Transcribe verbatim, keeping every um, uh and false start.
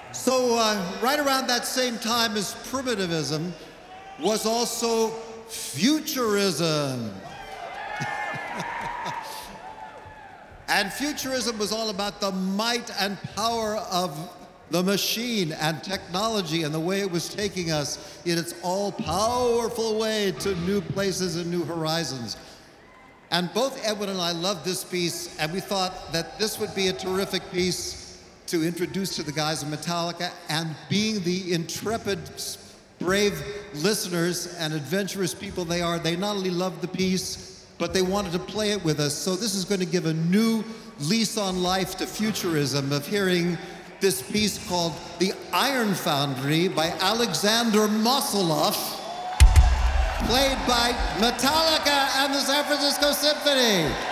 So, uh, right around that same time as primitivism was also futurism. And futurism was all about the might and power of the machine and technology and the way it was taking us in its all-powerful way to new places and new horizons. And both Edwin and I loved this piece, and we thought that this would be a terrific piece to introduce to the guys of Metallica, and being the intrepid, brave listeners and adventurous people they are, they not only loved the piece, but they wanted to play it with us. So this is going to give a new lease on life to futurism of hearing this piece called The Iron Foundry by Alexander Moseloff, played by Metallica and the San Francisco Symphony.